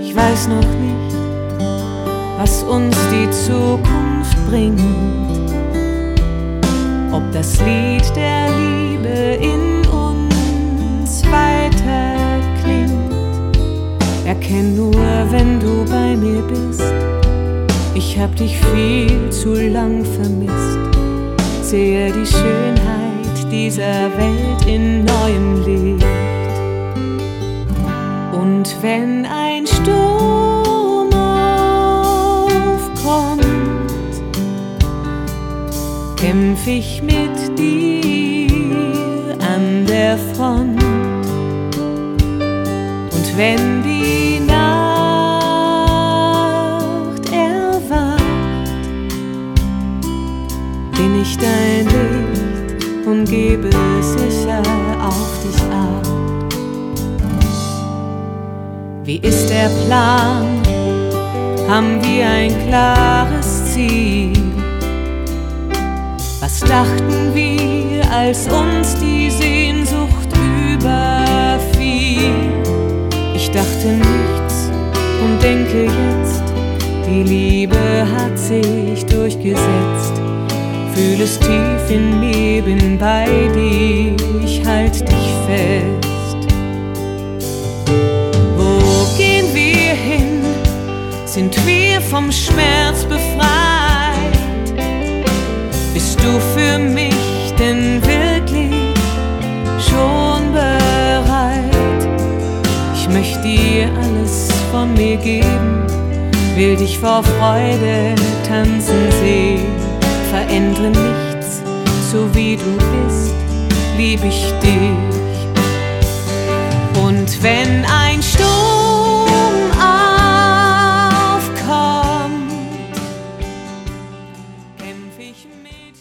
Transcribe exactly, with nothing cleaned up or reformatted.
Ich weiß noch nicht, was uns die Zukunft bringt, ob das Lied der Liebe in uns weiter klingt. Erkenn nur, wenn du bei mir bist, ich hab dich viel zu lang vermisst. Sehe die Schönheit dieser Welt in neuem Licht. Und wenn ein Sturm aufkommt, kämpf ich mit dir an der Front. Und wenn die Nacht erwacht, bin ich dein Licht und gebe sicher auf dich acht. Wie ist der Plan? Haben wir ein klares Ziel? Was dachten wir, als uns die Sehnsucht überfiel? Ich dachte nichts und denke jetzt, die Liebe hat sich durchgesetzt. Fühl es tief in mir, bin bei dir, ich halt dich fest. Wo gehen wir hin? Sind wir vom Schmerz befreit? Bist du für mich denn wirklich schon bereit? Ich möchte dir alles von mir geben, will dich vor Freude tanzen sehen. Verändere nichts, so wie du bist, lieb ich dich. Und wenn ein Sturm aufkommt, kämpf ich mit